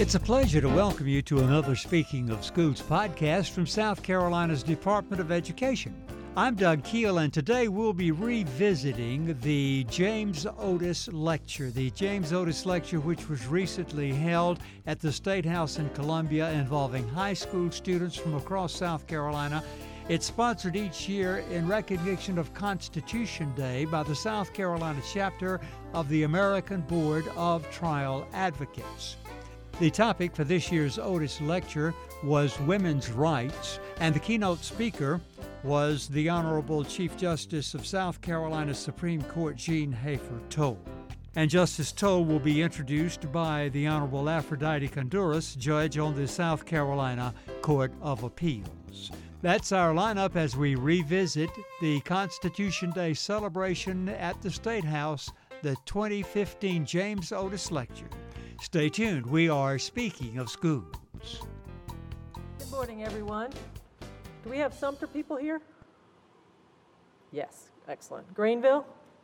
It's a pleasure to welcome you to another Speaking of Schools podcast from South Carolina's Department of Education. I'm Doug Keel, and today we'll be revisiting the James Otis Lecture. The James Otis Lecture, which was recently held at the State House in Columbia, involving high school students from across South Carolina. It's sponsored each year in recognition of Constitution Day by the South Carolina chapter of the American Board of Trial Advocates. The topic for this year's Otis Lecture was women's rights, and the keynote speaker was the Honorable Chief Justice of South Carolina Supreme Court, Jean Hafer Toal. And Justice Toal will be introduced by the Honorable Aphrodite Conduras, judge on the South Carolina Court of Appeals. That's our lineup as we revisit the Constitution Day celebration at the State House, the 2015 James Otis Lecture. Stay tuned. We are Speaking of Schools. Good morning, everyone. Do we have Sumter people here? Yes, excellent. Greenville?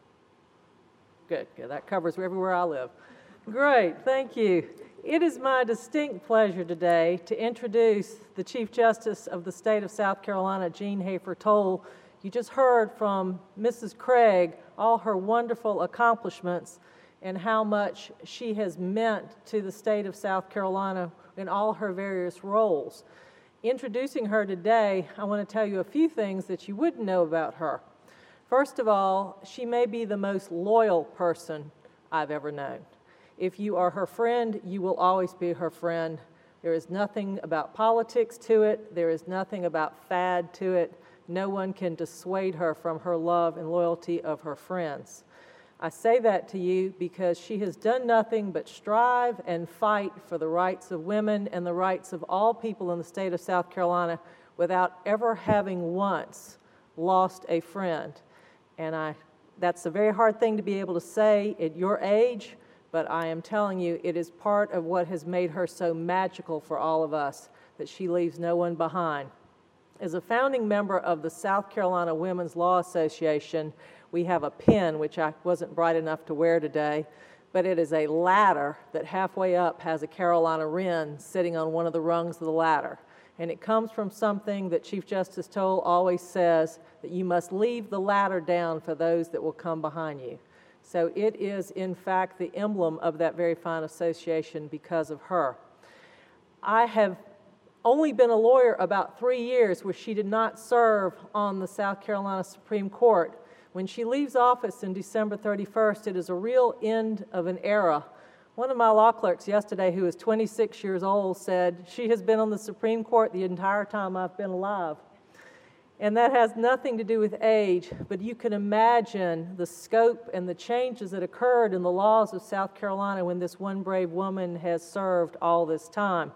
Good. That covers everywhere I live. Great, thank you. It is my distinct pleasure today to introduce the Chief Justice of the State of South Carolina, Jean Hafer Toal. You just heard from Mrs. Craig all her wonderful accomplishments and how much she has meant to the state of South Carolina in all her various roles. Introducing her today, I want to tell you a few things that you wouldn't know about her. First of all, she may be the most loyal person I've ever known. If you are her friend, you will always be her friend. There is nothing about politics to it. There is nothing about fad to it. No one can dissuade her from her love and loyalty of her friends. I say that to you because she has done nothing but strive and fight for the rights of women and the rights of all people in the state of South Carolina without ever having once lost a friend. And that's a very hard thing to be able to say at your age, but I am telling you, it is part of what has made her so magical for all of us, that she leaves no one behind. As a founding member of the South Carolina Women's Law Association, we have a pin, which I wasn't bright enough to wear today, but it is a ladder that halfway up has a Carolina wren sitting on one of the rungs of the ladder. And it comes from something that Chief Justice Toal always says, that you must leave the ladder down for those that will come behind you. So it is, in fact, the emblem of that very fine association because of her. I have only been a lawyer about 3 years where she did not serve on the South Carolina Supreme Court. When she leaves office in December 31st, it is a real end of an era. One of my law clerks yesterday, who is 26 years old, said, she has been on the Supreme Court the entire time I've been alive. And that has nothing to do with age, but you can imagine the scope and the changes that occurred in the laws of South Carolina when this one brave woman has served all this time.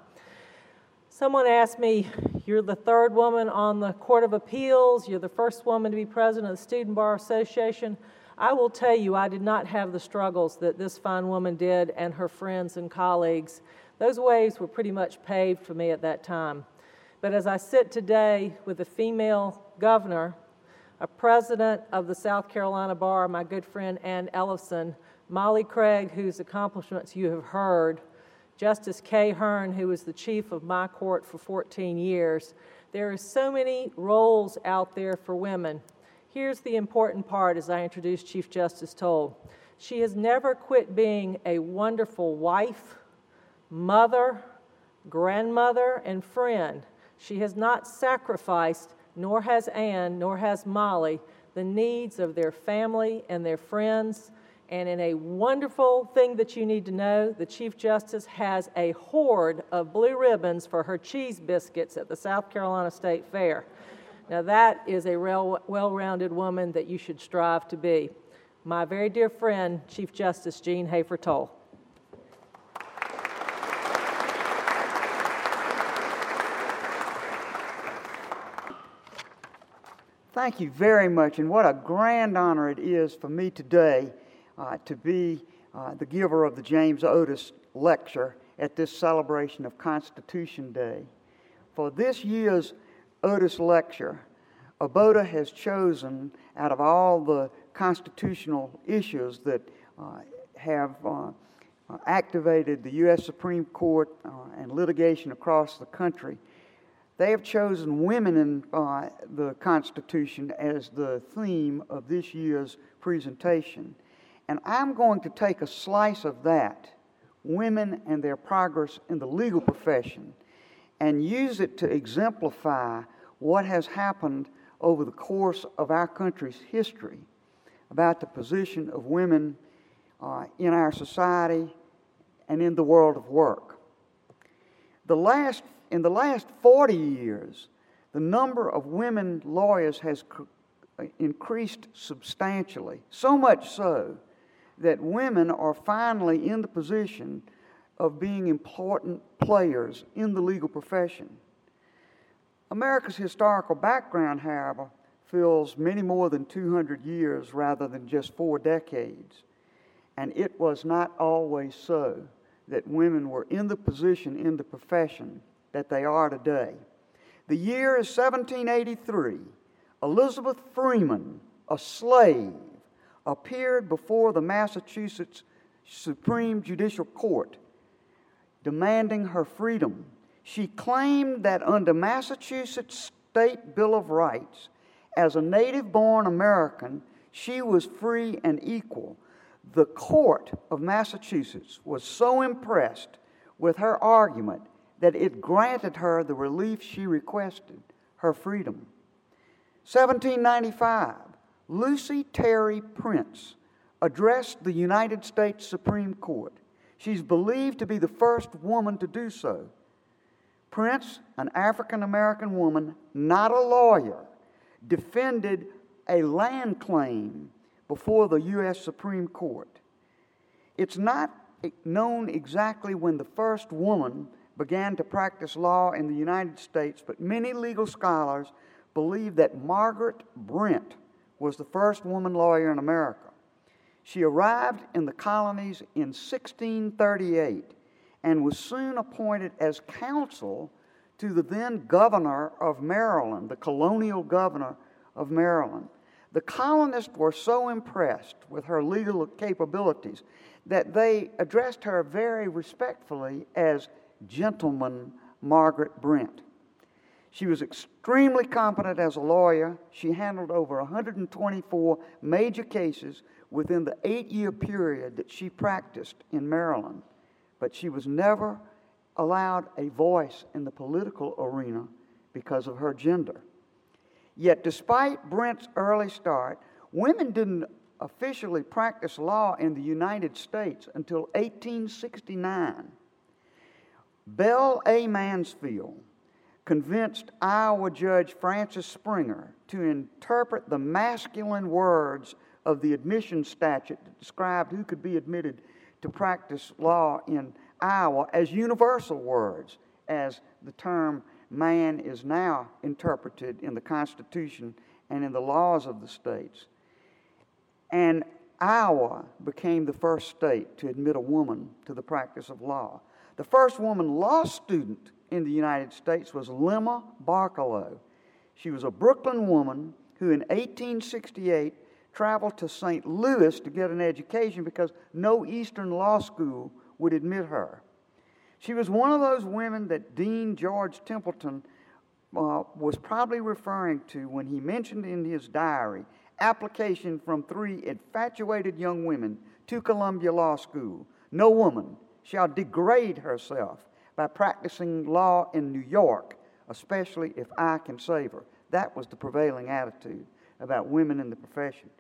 Someone asked me, you're the third woman on the Court of Appeals, you're the first woman to be president of the Student Bar Association. I will tell you, I did not have the struggles that this fine woman did and her friends and colleagues. Those ways were pretty much paved for me at that time. But as I sit today with a female governor, a president of the South Carolina Bar, my good friend Ann Ellison, Molly Craig, whose accomplishments you have heard, Justice Kay Hearn, who was the chief of my court for 14 years. There are so many roles out there for women. Here's the important part as I introduce Chief Justice Toal. She has never quit being a wonderful wife, mother, grandmother, and friend. She has not sacrificed, nor has Ann, nor has Molly, the needs of their family and their friends. And in a wonderful thing that you need to know, the Chief Justice has a hoard of blue ribbons for her cheese biscuits at the South Carolina State Fair. Now that is a well-rounded woman that you should strive to be. My very dear friend, Chief Justice Jean Hafer Toal. Thank you very much, and what a grand honor it is for me today to be the giver of the James Otis Lecture at this celebration of Constitution Day. For this year's Otis Lecture, ABOTA has chosen, out of all the constitutional issues that have activated the U.S. Supreme Court and litigation across the country, they have chosen women in the Constitution as the theme of this year's presentation. And I'm going to take a slice of that, women and their progress in the legal profession, and use it to exemplify what has happened over the course of our country's history about the position of women in our society and in the world of work. In the last 40 years, the number of women lawyers has increased substantially, so much so that women are finally in the position of being important players in the legal profession. America's historical background, however, fills many more than 200 years rather than just 4 decades. And it was not always so that women were in the position in the profession that they are today. The year is 1783. Elizabeth Freeman, a slave, appeared before the Massachusetts Supreme Judicial Court demanding her freedom. She claimed that under Massachusetts State Bill of Rights, as a native-born American, she was free and equal. The court of Massachusetts was so impressed with her argument that it granted her the relief she requested, her freedom. 1795, Lucy Terry Prince addressed the United States Supreme Court. She's believed to be the first woman to do so. Prince, an African-American woman, not a lawyer, defended a land claim before the U.S. Supreme Court. It's not known exactly when the first woman began to practice law in the United States, but many legal scholars believe that Margaret Brent was the first woman lawyer in America. She arrived in the colonies in 1638 and was soon appointed as counsel to the then governor of Maryland, the colonial governor of Maryland. The colonists were so impressed with her legal capabilities that they addressed her very respectfully as Gentleman Margaret Brent. She was extremely competent as a lawyer. She handled over 124 major cases within the 8-year period that she practiced in Maryland. But she was never allowed a voice in the political arena because of her gender. Yet despite Brent's early start, women didn't officially practice law in the United States until 1869. Belle A. Mansfield convinced Iowa Judge Francis Springer to interpret the masculine words of the admission statute that described who could be admitted to practice law in Iowa as universal words, as the term man is now interpreted in the Constitution and in the laws of the states. And Iowa became the first state to admit a woman to the practice of law. The first woman law student in the United States was Lemma Barkalow. She was a Brooklyn woman who in 1868 traveled to St. Louis to get an education because no Eastern law school would admit her. She was one of those women that Dean George Templeton was probably referring to when he mentioned in his diary application from 3 infatuated young women to Columbia Law School. No woman shall degrade herself by practicing law in New York, especially if I can save her. That was the prevailing attitude about women in the profession.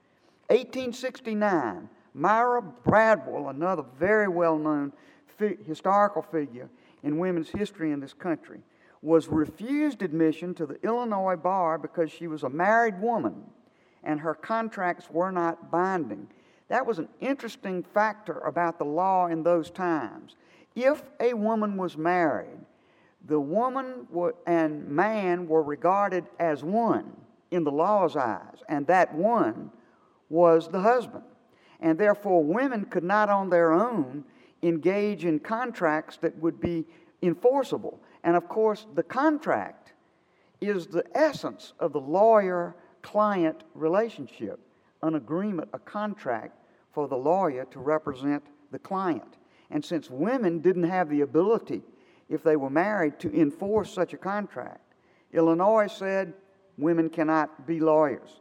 1869, Myra Bradwell, another very well-known historical figure in women's history in this country, was refused admission to the Illinois bar because she was a married woman and her contracts were not binding. That was an interesting factor about the law in those times. If a woman was married, the woman and man were regarded as one in the law's eyes, and that one was the husband. And therefore, women could not on their own engage in contracts that would be enforceable. And of course, the contract is the essence of the lawyer-client relationship, an agreement, a contract for the lawyer to represent the client. And since women didn't have the ability, if they were married, to enforce such a contract, Illinois said women cannot be lawyers.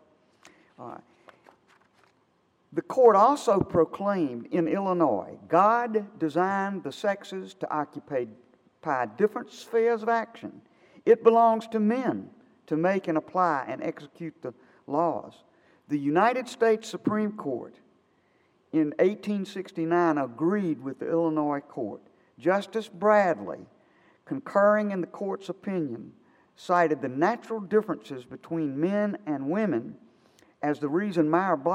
The court also proclaimed in Illinois, God designed the sexes to occupy different spheres of action. It belongs to men to make and apply and execute the laws. The United States Supreme Court in 1869 agreed with the Illinois court. Justice Bradley, concurring in the court's opinion, cited the natural differences between men and women as the reason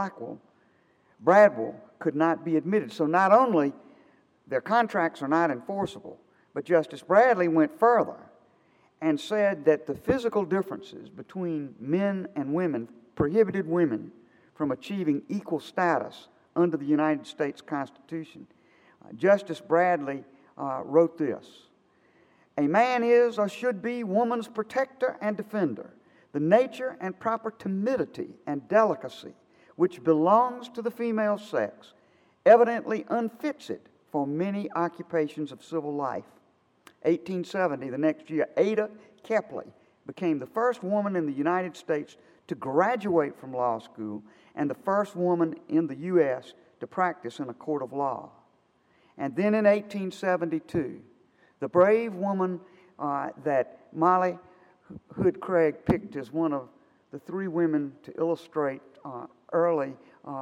Bradwell could not be admitted. So not only their contracts are not enforceable, but Justice Bradley went further and said that the physical differences between men and women prohibited women from achieving equal status under the United States Constitution. Justice Bradley wrote this: "A man is or should be woman's protector and defender. The nature and proper timidity and delicacy which belongs to the female sex evidently unfits it for many occupations of civil life." 1870, the next year, Ada Kepley became the first woman in the United States to graduate from law school and the first woman in the U.S. to practice in a court of law. And then in 1872, the brave woman that Molly Hood Craig picked as one of the three women to illustrate early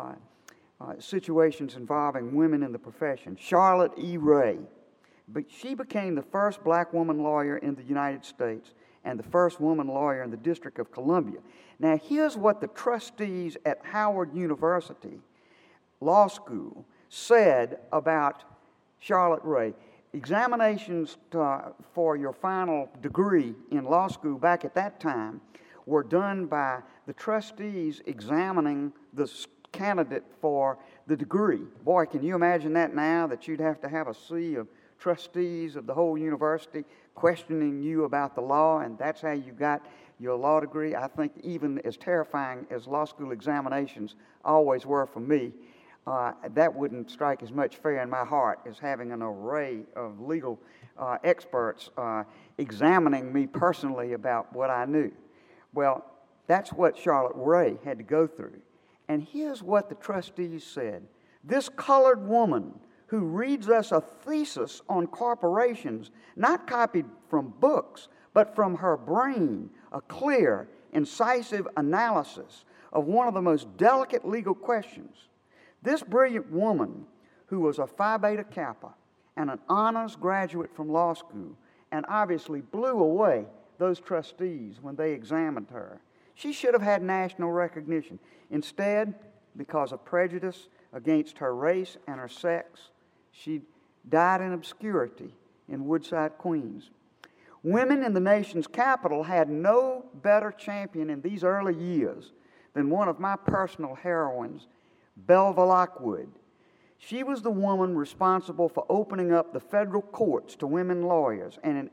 situations involving women in the profession, Charlotte E. Ray. But she became the first black woman lawyer in the United States and the first woman lawyer in the District of Columbia. Now, here's what the trustees at Howard University Law School said about Charlotte Ray. Examinations for your final degree in law school back at that time were done by the trustees examining the candidate for the degree. Boy, can you imagine that now, that you'd have to have a sea of trustees of the whole university questioning you about the law, and that's how you got your law degree? I think even as terrifying as law school examinations always were for me, that wouldn't strike as much fear in my heart as having an array of legal experts examining me personally about what I knew. Well, that's what Charlotte Ray had to go through. And here's what the trustees said: "This colored woman who reads us a thesis on corporations, not copied from books, but from her brain, a clear, incisive analysis of one of the most delicate legal questions. This brilliant woman, who was a Phi Beta Kappa and an honors graduate from law school, and obviously blew away those trustees when they examined her, she should have had national recognition. Instead, because of prejudice against her race and her sex, she died in obscurity in Woodside, Queens. Women in the nation's capital had no better champion in these early years than one of my personal heroines, Belva Lockwood. She was the woman responsible for opening up the federal courts to women lawyers, and in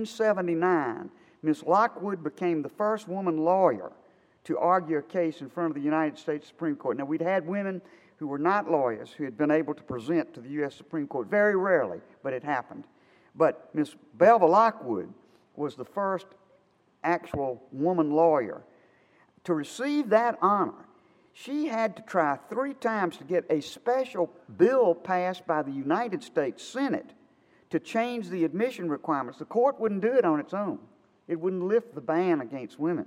1879, Miss Lockwood became the first woman lawyer to argue a case in front of the United States Supreme Court. Now, we'd had women who were not lawyers who had been able to present to the U.S. Supreme Court, very rarely, but it happened. But Miss Belva Lockwood was the first actual woman lawyer. To receive that honor, she had to try 3 times to get a special bill passed by the United States Senate to change the admission requirements. The court wouldn't do it on its own. It wouldn't lift the ban against women.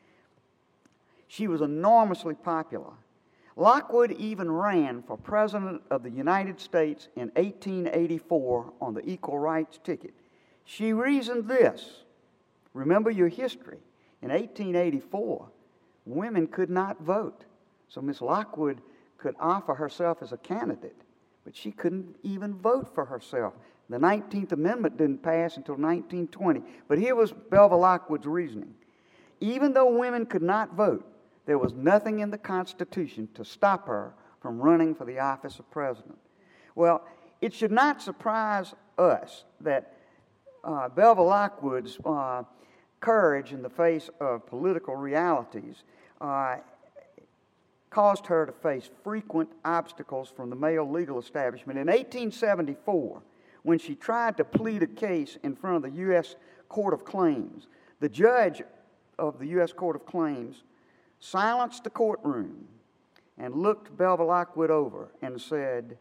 She was enormously popular. Lockwood even ran for President of the United States in 1884 on the equal rights ticket. She reasoned this. Remember your history. In 1884, women could not vote. So Miss Lockwood could offer herself as a candidate, but she couldn't even vote for herself. The 19th Amendment didn't pass until 1920. But here was Belva Lockwood's reasoning. Even though women could not vote, there was nothing in the Constitution to stop her from running for the office of president. Well, it should not surprise us that Belva Lockwood's courage in the face of political realities caused her to face frequent obstacles from the male legal establishment. In 1874, when she tried to plead a case in front of the U.S. Court of Claims, the judge of the U.S. Court of Claims silenced the courtroom and looked Belva Lockwood over and said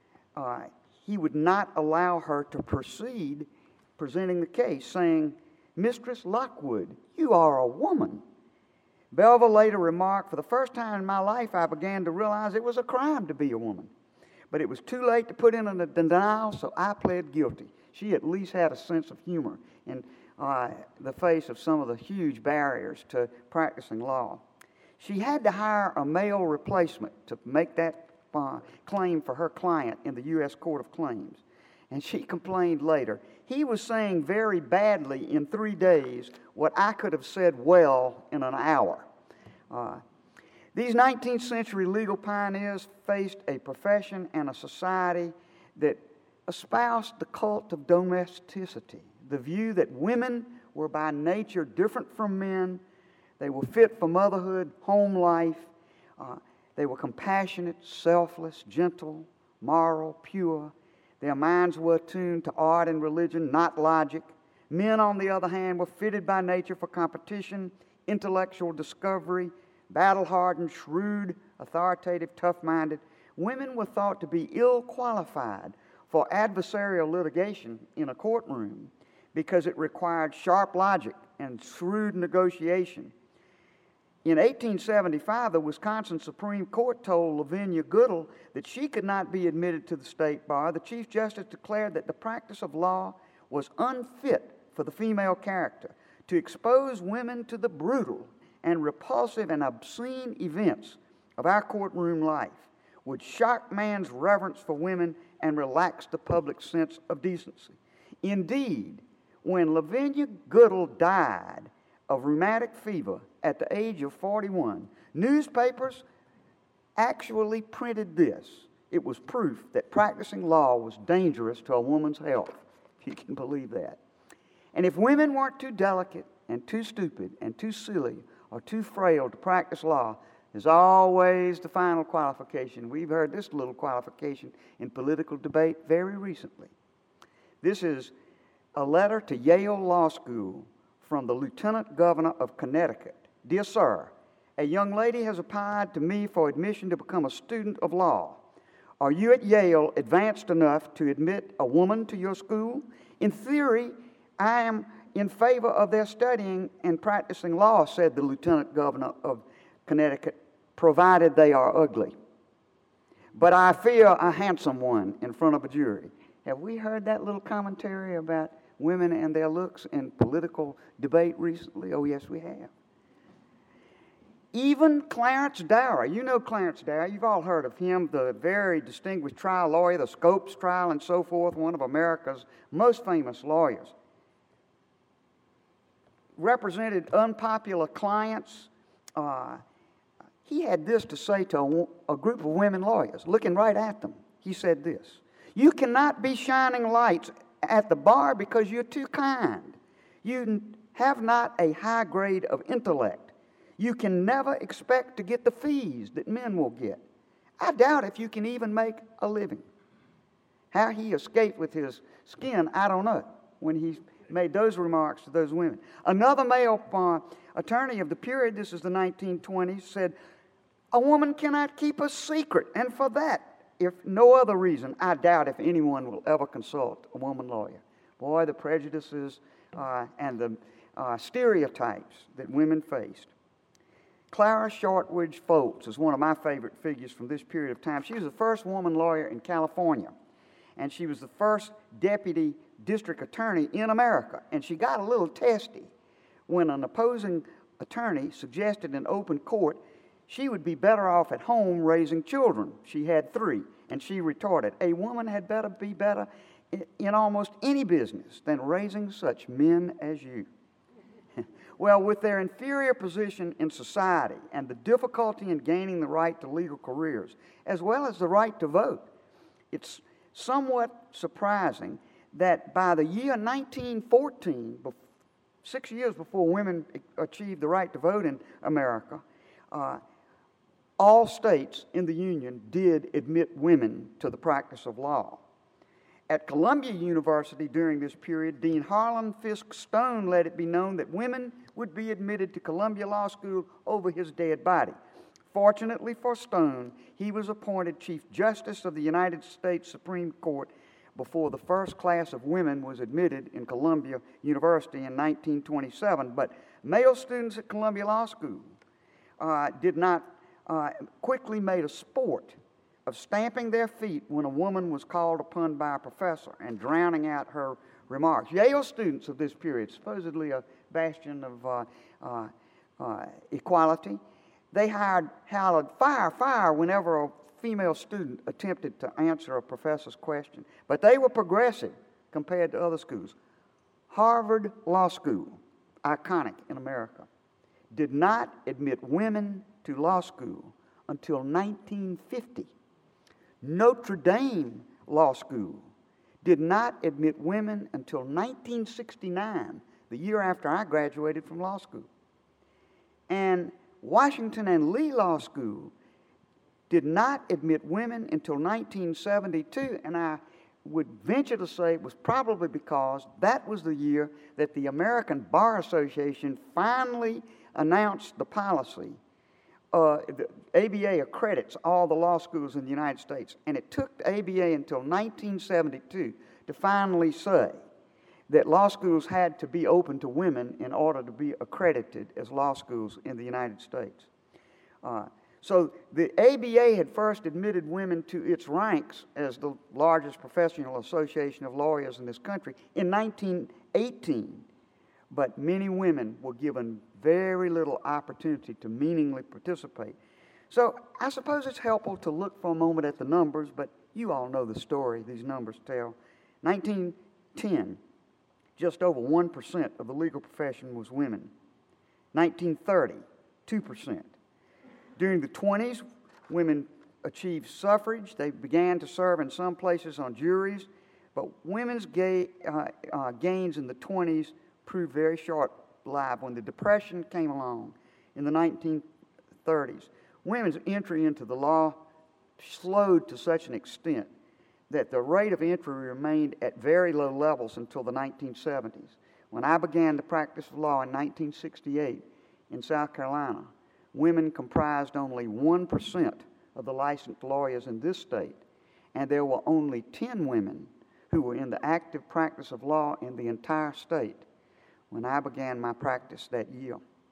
he would not allow her to proceed presenting the case, saying, "Mistress Lockwood, you are a woman." Belva later remarked, "For the first time in my life, I began to realize it was a crime to be a woman. But it was too late to put in a denial, so I pled guilty." She at least had a sense of humor in the face of some of the huge barriers to practicing law. She had to hire a male replacement to make that claim for her client in the U.S. Court of Claims. And she complained later, "He was saying very badly in 3 days what I could have said well in an hour." These 19th century legal pioneers faced a profession and a society that espoused the cult of domesticity, the view that women were by nature different from men. They were fit for motherhood, home life. They were compassionate, selfless, gentle, moral, pure. Their minds were attuned to art and religion, not logic. Men, on the other hand, were fitted by nature for competition, intellectual discovery, battle-hardened, shrewd, authoritative, tough-minded. Women were thought to be ill-qualified for adversarial litigation in a courtroom because it required sharp logic and shrewd negotiation. In 1875, the Wisconsin Supreme Court told Lavinia Goodell that she could not be admitted to the state bar. The Chief Justice declared that the practice of law was unfit for the female character, to expose women to the brutal and repulsive and obscene events of our courtroom life would shock man's reverence for women and relax the public sense of decency. Indeed, when Lavinia Goodell died of rheumatic fever at the age of 41, newspapers actually printed this. It was proof that practicing law was dangerous to a woman's health, if you can believe that. And if women weren't too delicate and too stupid and too silly or too frail to practice law, there's always the final qualification. We've heard this little qualification in political debate very recently. This is a letter to Yale Law School from the Lieutenant Governor of Connecticut. "Dear Sir, a young lady has applied to me for admission to become a student of law. Are you at Yale advanced enough to admit a woman to your school? In theory, I am in favor of their studying and practicing law," said the Lieutenant Governor of Connecticut, "provided they are ugly. But I fear a handsome one in front of a jury." Have we heard that little commentary about women and their looks in political debate recently? Oh, yes, we have. Even Clarence Darrow, you know Clarence Darrow, you've all heard of him, the very distinguished trial lawyer, the Scopes trial and so forth, one of America's most famous lawyers. Represented unpopular clients. He had this to say to a group of women lawyers, looking right at them. He said this: "You cannot be shining lights at the bar because you're too kind. You have not a high grade of intellect. You can never expect to get the fees that men will get. I doubt if you can even make a living." How he escaped with his skin, I don't know, when he made those remarks to those women. Another male attorney of the period, this is the 1920s, said, "A woman cannot keep a secret, and for that, if no other reason, I doubt if anyone will ever consult a woman lawyer." Boy, the prejudices and the stereotypes that women faced. Clara Shortridge Foltz is one of my favorite figures from this period of time. She was the first woman lawyer in California, and she was the first deputy district attorney in America. And she got a little testy when an opposing attorney suggested in open court she would be better off at home raising children. She had 3, and she retorted, "A woman had better be better in almost any business than raising such men as you." Well, with their inferior position in society and the difficulty in gaining the right to legal careers, as well as the right to vote, it's somewhat surprising that by the year 1914, 6 years before women achieved the right to vote in America, all states in the Union did admit women to the practice of law. At Columbia University during this period, Dean Harlan Fisk Stone let it be known that women would be admitted to Columbia Law School over his dead body. Fortunately for Stone, he was appointed Chief Justice of the United States Supreme Court before the first class of women was admitted in Columbia University in 1927. But male students at Columbia Law School quickly made a sport of stamping their feet when a woman was called upon by a professor and drowning out her remarks. Yale students of this period, supposedly a bastion of equality, they howled, "Fire, fire," whenever a female student attempted to answer a professor's question. But they were progressive compared to other schools. Harvard Law School, iconic in America, did not admit women to law school until 1950. Notre Dame Law School did not admit women until 1969, the year after I graduated from law school. And Washington and Lee Law School did not admit women until 1972, and I would venture to say it was probably because that was the year that the American Bar Association finally announced the policy. The ABA accredits all the law schools in the United States, and it took the ABA until 1972 to finally say that law schools had to be open to women in order to be accredited as law schools in the United States. So the ABA had first admitted women to its ranks as the largest professional association of lawyers in this country in 1918, but many women were given very little opportunity to meaningfully participate. So I suppose it's helpful to look for a moment at the numbers, but you all know the story these numbers tell. 1910, just over 1% of the legal profession was women. 1930, 2%. During the 20s, women achieved suffrage. They began to serve in some places on juries, but women's gains in the 20s proved very short-lived. When the Depression came along in the 1930s, women's entry into the law slowed to such an extent that the rate of entry remained at very low levels until the 1970s. When I began the practice of law in 1968 in South Carolina, women comprised only 1% of the licensed lawyers in this state, and there were only 10 women who were in the active practice of law in the entire state when I began my practice that year.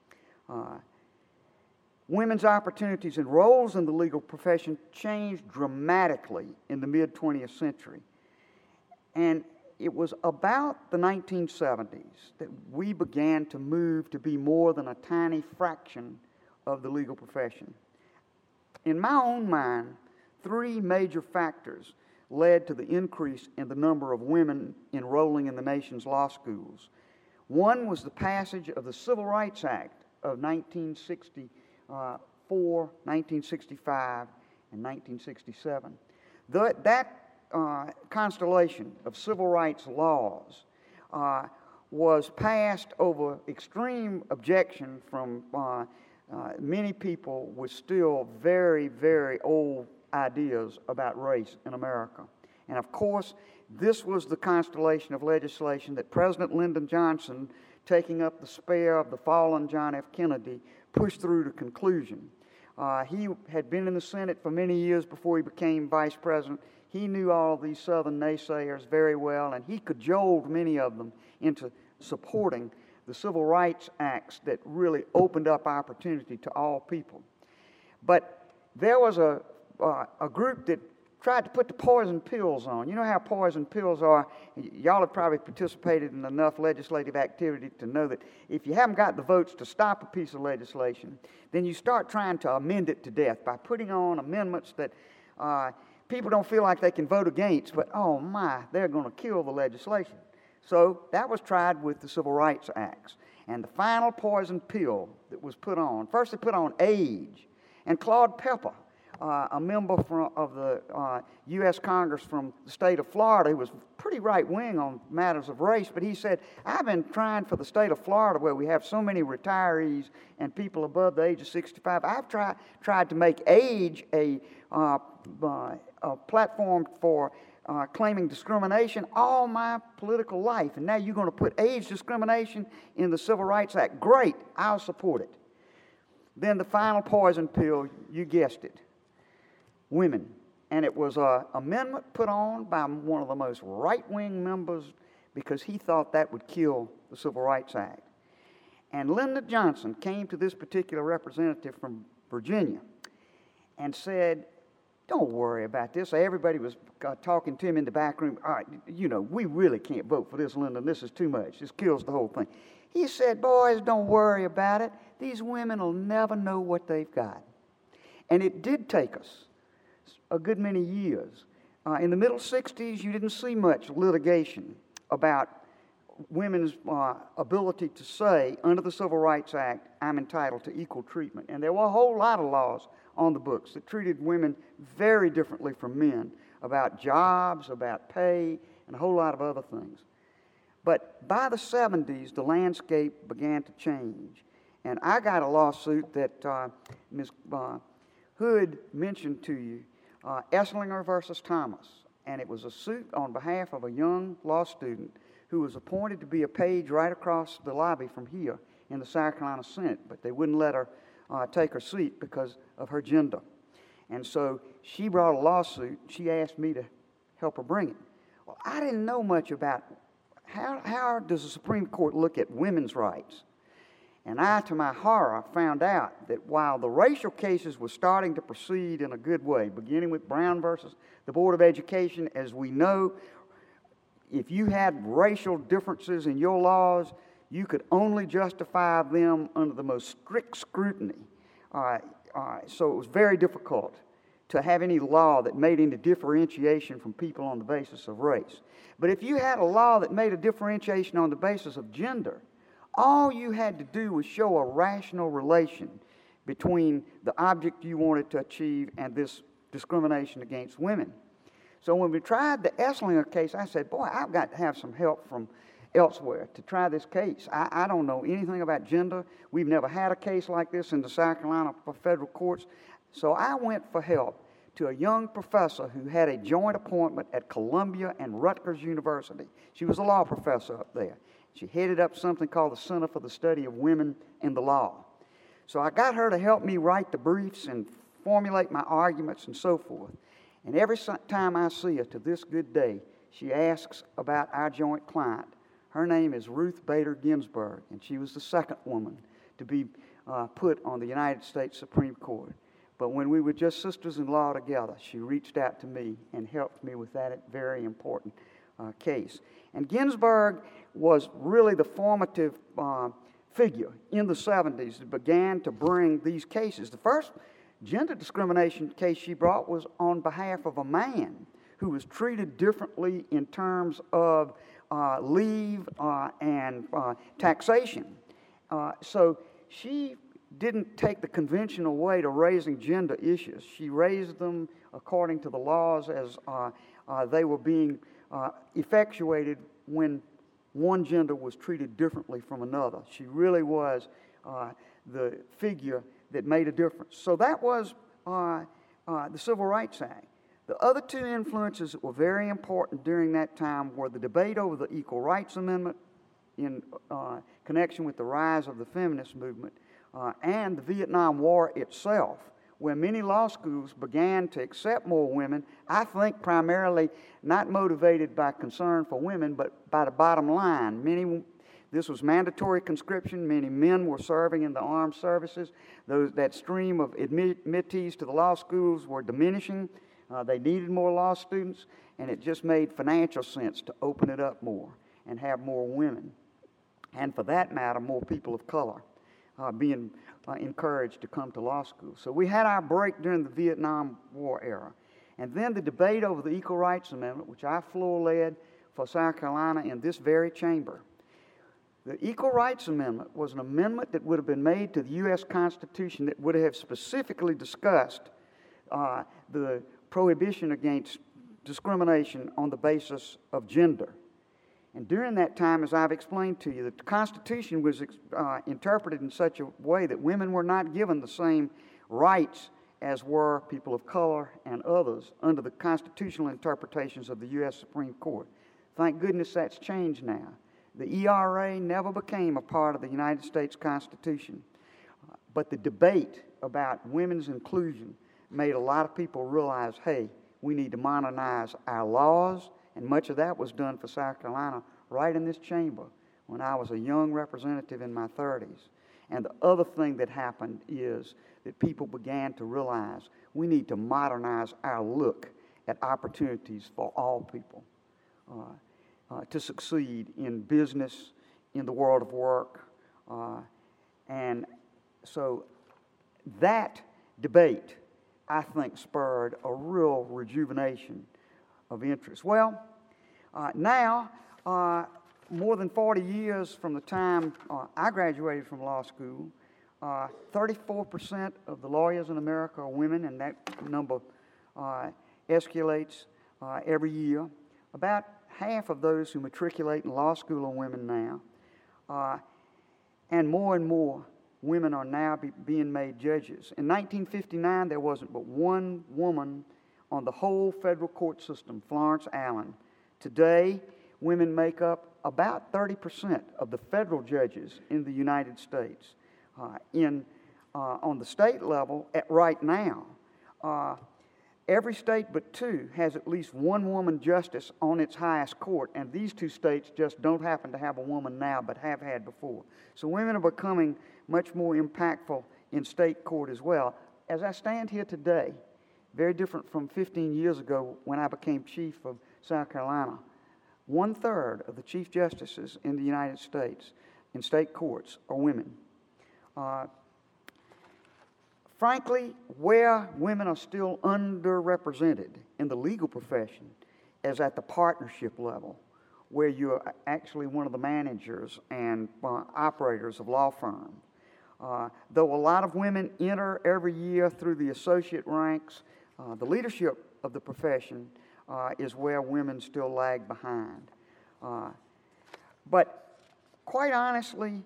Women's opportunities and roles in the legal profession changed dramatically in the mid-20th century. And it was about the 1970s that we began to move to be more than a tiny fraction of the legal profession. In my own mind, three major factors led to the increase in the number of women enrolling in the nation's law schools. One was the passage of the Civil Rights Act of 1964, 1965, and 1967. That constellation of civil rights laws was passed over extreme objection from many people with still very, very old ideas about race in America. And of course, this was the constellation of legislation that President Lyndon Johnson, taking up the spear of the fallen John F. Kennedy, pushed through to conclusion. He had been in the Senate for many years before he became vice president. He knew all of these Southern naysayers very well, and he cajoled many of them into supporting the Civil Rights Acts that really opened up opportunity to all people. But there was a group that tried to put the poison pills on. You know how poison pills are. Y'all have probably participated in enough legislative activity to know that if you haven't got the votes to stop a piece of legislation, then you start trying to amend it to death by putting on amendments that people don't feel like they can vote against, but oh my, they're going to kill the legislation. So that was tried with the Civil Rights Acts. And the final poison pill that was put on, first they put on age. And Claude Pepper a member of the U.S. Congress from the state of Florida who was pretty right-wing on matters of race, but he said, I've been trying for the state of Florida, where we have so many retirees and people above the age of 65, I've tried to make age a platform for claiming discrimination all my political life, and now you're going to put age discrimination in the Civil Rights Act. Great, I'll support it. Then the final poison pill, you guessed it, women. And it was an amendment put on by one of the most right-wing members because he thought that would kill the Civil Rights Act. And Lyndon Johnson came to this particular representative from Virginia and said, don't worry about this. Everybody was talking to him in the back room. All right, you know, we really can't vote for this, Lyndon. This is too much. This kills the whole thing. He said, boys, don't worry about it. These women will never know what they've got. And it did take us a good many years. In the middle 60s, you didn't see much litigation about women's ability to say, under the Civil Rights Act, I'm entitled to equal treatment. And there were a whole lot of laws on the books that treated women very differently from men about jobs, about pay, and a whole lot of other things. But by the 70s, the landscape began to change. And I got a lawsuit that Ms. Hood mentioned to you, Esslinger versus Thomas. And it was a suit on behalf of a young law student who was appointed to be a page right across the lobby from here in the South Carolina Senate, but they wouldn't let her take her seat because of her gender. And so she brought a lawsuit. She asked me to help her bring it. Well, I didn't know much about how does the Supreme Court look at women's rights. And I, to my horror, found out that while the racial cases were starting to proceed in a good way, beginning with Brown versus the Board of Education, as we know, if you had racial differences in your laws, you could only justify them under the most strict scrutiny. So it was very difficult to have any law that made any differentiation from people on the basis of race. But if you had a law that made a differentiation on the basis of gender, all you had to do was show a rational relation between the object you wanted to achieve and this discrimination against women. So when we tried the Esslinger case, I said, boy, I've got to have some help from elsewhere to try this case. I don't know anything about gender. We've never had a case like this in the South Carolina federal courts. So I went for help to a young professor who had a joint appointment at Columbia and Rutgers University. She was a law professor up there. She headed up something called the Center for the Study of Women in the Law. So I got her to help me write the briefs and formulate my arguments and so forth. And every time I see her to this good day, she asks about our joint client. Her name is Ruth Bader Ginsburg, and she was the second woman to be put on the United States Supreme Court. But when we were just sisters-in-law together, she reached out to me and helped me with that very important case. And Ginsburg was really the formative figure in the 70s that began to bring these cases. The first gender discrimination case she brought was on behalf of a man who was treated differently in terms of leave and taxation. So she didn't take the conventional way to raising gender issues. She raised them according to the laws as they were being effectuated when one gender was treated differently from another. She really was the figure that made a difference. So that was the Civil Rights Act. The other two influences that were very important during that time were the debate over the Equal Rights Amendment in connection with the rise of the feminist movement and the Vietnam War itself, where many law schools began to accept more women, I think primarily not motivated by concern for women, but by the bottom line. This was mandatory conscription. Many men were serving in the armed services. That stream of admittees to the law schools were diminishing. They needed more law students, and it just made financial sense to open it up more and have more women. And for that matter, more people of color being encouraged to come to law school. So we had our break during the Vietnam War era. And then the debate over the Equal Rights Amendment, which I floor-led for South Carolina in this very chamber. The Equal Rights Amendment was an amendment that would have been made to the U.S. Constitution that would have specifically discussed the prohibition against discrimination on the basis of gender. And during that time, as I've explained to you, the Constitution was interpreted in such a way that women were not given the same rights as were people of color and others under the constitutional interpretations of the U.S. Supreme Court. Thank goodness that's changed now. The ERA never became a part of the United States Constitution, but the debate about women's inclusion made a lot of people realize, hey, we need to modernize our laws, and much of that was done for South Carolina right in this chamber when I was a young representative in my 30s. And the other thing that happened is that people began to realize we need to modernize our look at opportunities for all people to succeed in business, in the world of work. And so that debate, I think, spurred a real rejuvenation of interest. Well, now, more than 40 years from the time I graduated from law school, 34% of the lawyers in America are women, and that number escalates every year. About half of those who matriculate in law school are women now, and more women are now being made judges. In 1959, there wasn't but one woman on the whole federal court system, Florence Allen. Today, women make up about 30% of the federal judges in the United States. On the state level, right now, every state but two has at least one woman justice on its highest court, and these two states just don't happen to have a woman now but have had before. So women are becoming much more impactful in state court as well. As I stand here today, very different from 15 years ago when I became chief of South Carolina, 1/3 of the chief justices in the United States in state courts are women. Frankly, where women are still underrepresented in the legal profession is at the partnership level, where you're actually one of the managers and operators of law firms. Though a lot of women enter every year through the associate ranks, the leadership of the profession is where women still lag behind. But quite honestly,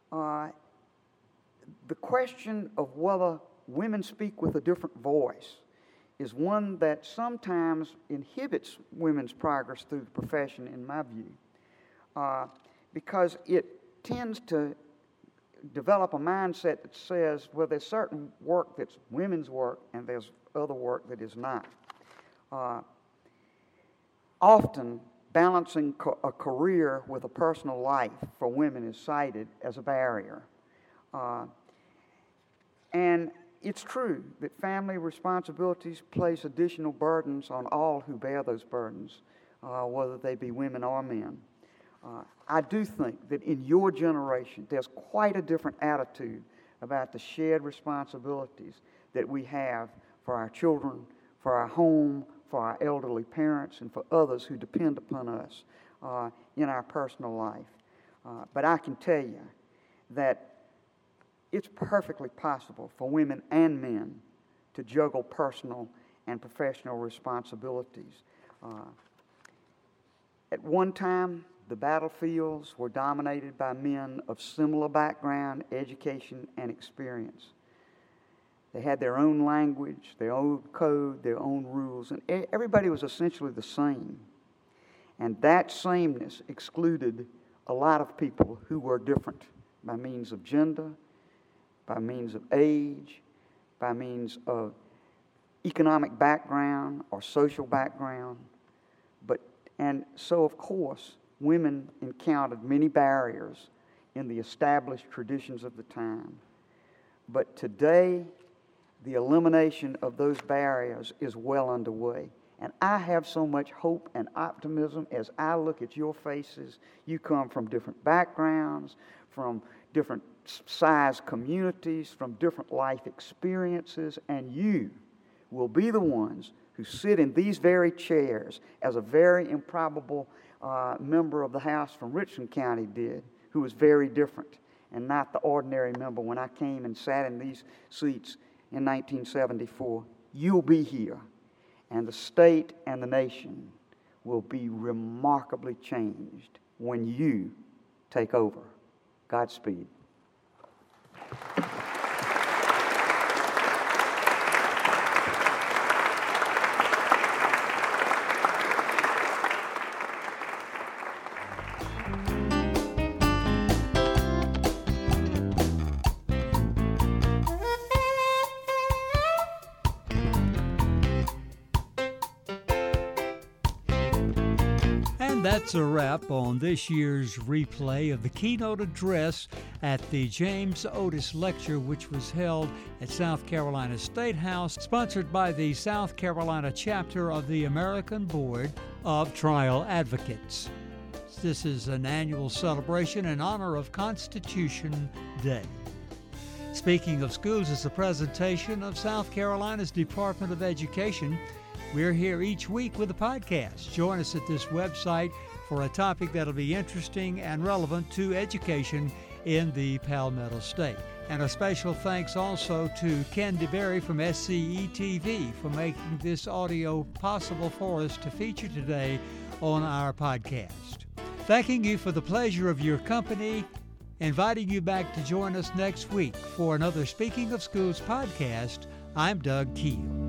the question of whether women speak with a different voice is one that sometimes inhibits women's progress through the profession, in my view, because it tends to develop a mindset that says, well, there's certain work that's women's work and there's other work that is not. Often, balancing a career with a personal life for women is cited as a barrier. And it's true that family responsibilities place additional burdens on all who bear those burdens, whether they be women or men. I do think that in your generation, there's quite a different attitude about the shared responsibilities that we have for our children, for our home, for our elderly parents, and for others who depend upon us in our personal life. But I can tell you that it's perfectly possible for women and men to juggle personal and professional responsibilities. At one time, the battlefields were dominated by men of similar background, education, and experience. They had their own language, their own code, their own rules, and everybody was essentially the same. And that sameness excluded a lot of people who were different by means of gender, by means of age, by means of economic background or social background. And so, of course, women encountered many barriers in the established traditions of the time. But today, the elimination of those barriers is well underway. And I have so much hope and optimism as I look at your faces. You come from different backgrounds, from different size communities, from different life experiences, and you will be the ones who sit in these very chairs, as a very improbable member of the House from Richland County did, who was very different and not the ordinary member when I came and sat in these seats in 1974. you'll be here, and the state and the nation will be remarkably changed when you take over. Godspeed. That's a wrap on this year's replay of the keynote address at the James Otis Lecture, which was held at South Carolina State House, sponsored by the South Carolina chapter of the American Board of Trial Advocates. This is an annual celebration in honor of Constitution Day. Speaking of Schools is a presentation of South Carolina's Department of Education. We're here each week with a podcast. Join us at this website for a topic that'll be interesting and relevant to education in the Palmetto State. And a special thanks also to Ken DeBerry from SCE TV for making this audio possible for us to feature today on our podcast. Thanking you for the pleasure of your company, inviting you back to join us next week for another Speaking of Schools podcast. I'm Doug Keel.